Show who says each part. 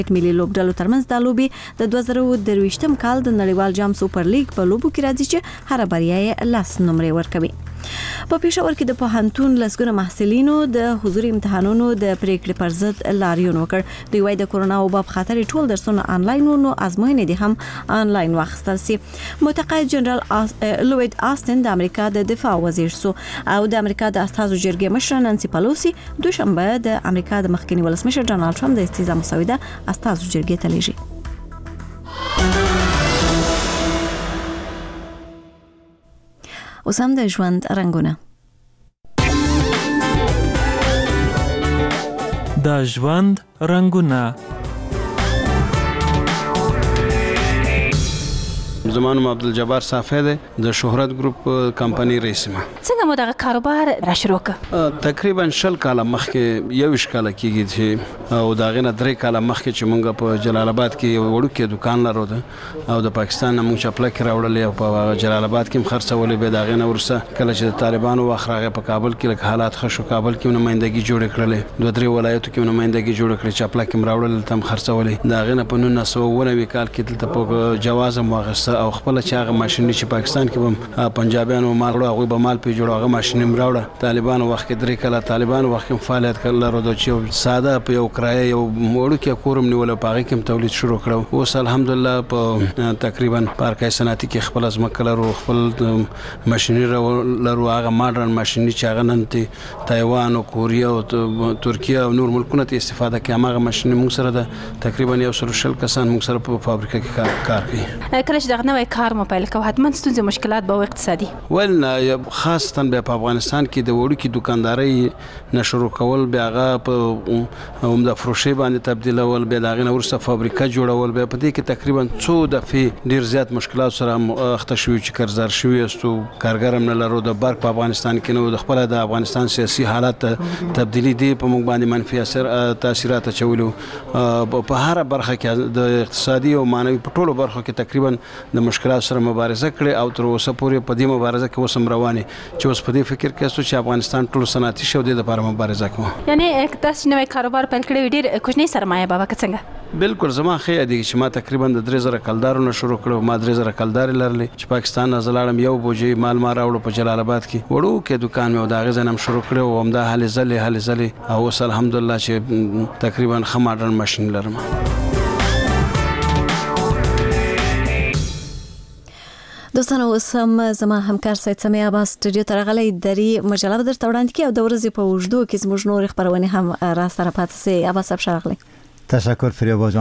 Speaker 1: ملي لوبډلو ترمنځ د لوبې د 2023م کال د نړیوال جام سوپر لیګ په لوبو کې راځي چې هر بریا یې 10 نمرې ورکوي. په پېښور کې د پوهنتون لسګونه محصلینو د حضوري امتحانونو د پریکړې پر ضد لاریون وکړ. دوی وايي د کورونا وبا په خاطر ټول درسونه آنلاین وو، نو ازموینې دي هم آنلاین واخیستل سي. متقاعد جنرال لوید آستن د امریکا د دفاع وزیر سو او د امریکا د استازو جرګې مشر نانسي پالوسی دوشنبه د امریکا د مخکنی ولسمشر ډونالد ټرمپ د استیزا مسوده استازو جرګې ته لیږي. اوس هم د ژوند رنګونه.
Speaker 2: د ژوند رنګونه.
Speaker 3: زمانم عبدالجبار صافی دی، د شهرت ګروپ کمپنی رئیس ما.
Speaker 4: څنګه مو دغه کاروبار را شروع کړ؟
Speaker 3: تقریبا 20 کاله مخکې 21 کاله کېږي چې او داغه نه 3 کاله مخکې چې مونږ په جلال آباد کې یو وړوکی دکان لرو او د پاکستان نه مونږ چپلک راوړلې او په جلال آباد کې خرڅولې. به داغه نه ورسه کله چې د طالبانو واخراغه په کابل کې لکه حالات خشو، کابل کې نمائندګي جوړ کړلې، 2-3 ولایتو کې نمائندګي جوړ کړې، چپلک راوړل تم خرڅولې. داغه نه په 1990 کال کې دلته په جواز مواغسه او خپل چې هغه ماشيني چې پاکستان کې هم پنجابیانو مالړو هغه به مال په جوړ هغه ماشيني مراوړه. طالبانو وخت کې 3 کاله طالبانو وخت کې فعالیت کړل د چې ساده په یو کرایه یو موړو کې کورم نیول په هغه کې تولید شروع کړو. اوس الحمدلله په تقریبا پارکای صنعتي کې خپل ازمکه لرو، خپل ماشيني لرو، هغه ماډرن ماشيني چې هغه نن ته تایوان او کوریا او ترکیه او نور ملکونو ته استفاده کوي. هغه ماشيني موږ سره د تقریبا 140 کسان موږ سره په فابریکه کې کار کوي.
Speaker 4: کله چې دغه نوې کار مو پیل کوه حتما ستونزې مشکلات به اقتصادي
Speaker 3: ول خاصتا په افغانستان کې د وړو کې دکانداري نشرو کول، بیا هغه په عمده فروشي باندې تبدیلول، بیا دغه نورسته فابریکه جوړول. بیا په دې کې تقریبا 2 دفعې ډیر زیات مشکلات سره اخته شوی چې قرضدار شوی استو کارګرم نه لرو. د برق په افغانستان کې نو د خپل د افغانستان سیاسي حالت تبدیلی دی په موږ باندې منفي تاثیرات چولو. په هر برخه کې د اقتصادي او مانوي په ټولو برخو کې تقریبا د مشکلات سره مبارزه کړې او تر اوسه پورې په دې مبارزه کې وسم روانه چې اوس په دې فکر کې چې افغانستان ټول صنعتي شو د لپاره مبارزه کوي.
Speaker 4: یعنی اقتصاد نوې کاروبار پیل کړی ډیر کوچنی سرمایه بابا څنګه؟
Speaker 3: بالکل زما خې دی چې ما تقریبا د 3000 کلدارونو شروع کړو. ما 3000 کلدار لرلې چې پاکستان نه زلاړم یو بوجي مال ما راوړو په جلال آباد کې وړو کې دکان مې دا غزنم شروع کړو او همدا حل زله او اوس الحمدلله چې تقریبا خماډرن ماشين لرم.
Speaker 1: دوستانو اوس هم زما همکار سید سمیع عباس سټوډیو ته راغلی دري مجله درته وړاندې کوي او د ورځې په اوږدو کې زموږ نور خبرونه هم را سره پاتې سي. عباس صاحب راغلی.
Speaker 5: تشکر فریبا جان.